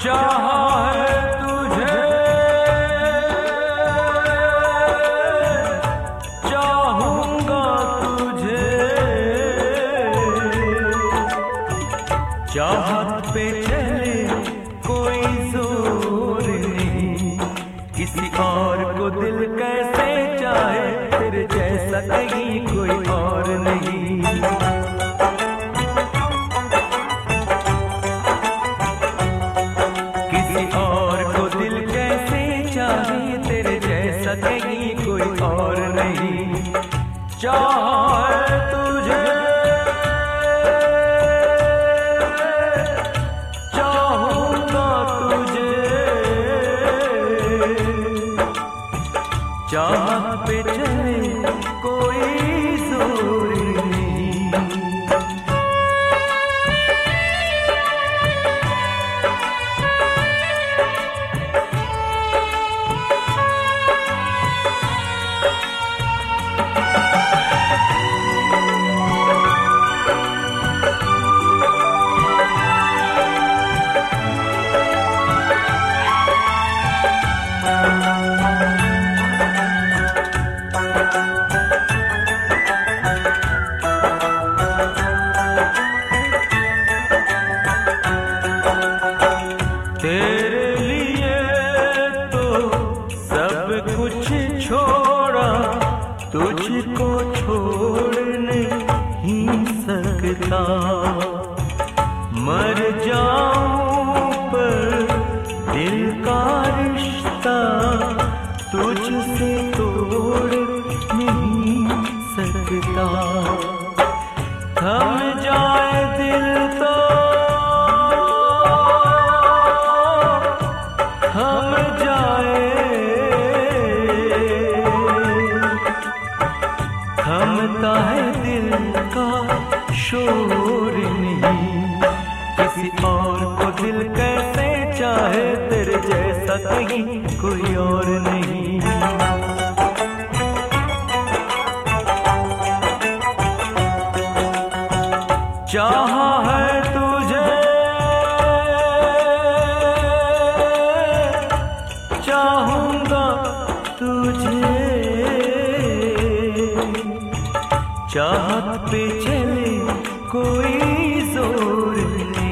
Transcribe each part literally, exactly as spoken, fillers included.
चाहा है तुझे, चाहूंगा तुझे, चाहत पे चले कोई जोर नहीं, किसी और को दिल कैसे चाहे, तेरे जैसा कहीं कोई और नहीं। कहीं कोई और नहीं, चाहा है तुझे, चाहूंगा तुझे, चाहत पे चले कोई जोर नहीं। तेरे लिए तो सब कुछ छोड़ा, तुझको छोड़ नहीं सकता, मर जाऊं पर दिल का रिश्ता तुझसे तोड़ नहीं सकता। थम जाए दिल तो थम जाए, थमता है दिल का शोर नहीं, किसी और को दिल कैसे चाहे, तेरे जैसा कहीं कोई और नहीं। चाहा है तुझे, चाहूंगा तुझे, चाहत पे चले कोई जोर नहीं।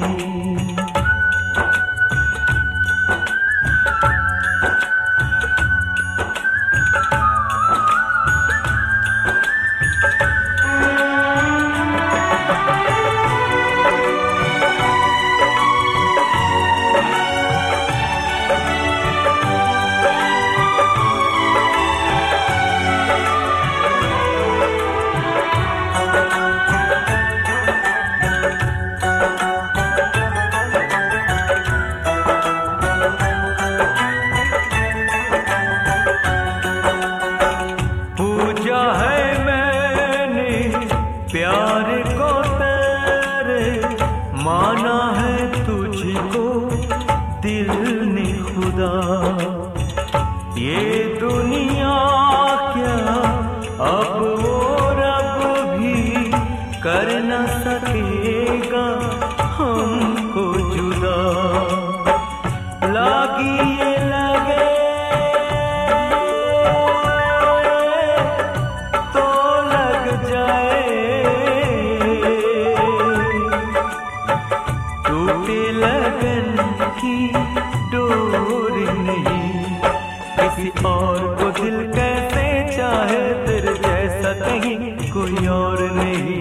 प्यार को तेरे माना है तुझको दिल ने खुदा, ये दुनिया क्या अब वो रब भी कर न सकेगा हमको जुदा। लागी ये लगे तो लग जाए, टूटे लगन की डोर नहीं, किसी और को दिल कैसे चाहे, तेरे जैसा कहीं कोई और नहीं।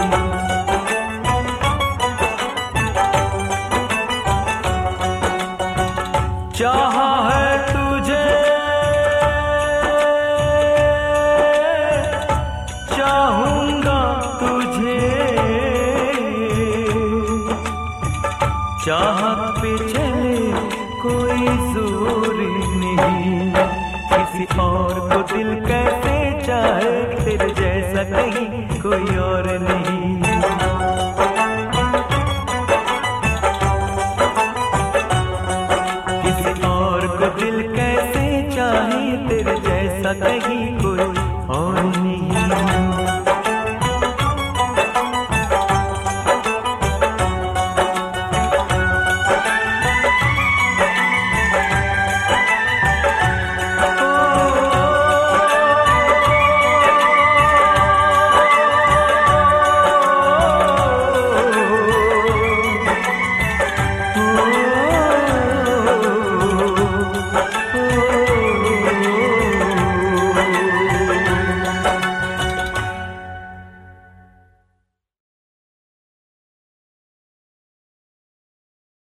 चाहा है तुझे, चाहूंगा तुझे, चाहत पे चले कोई जोर नहीं, किसी और को दिल कैसे चाहे, तेरे जैसा कहीं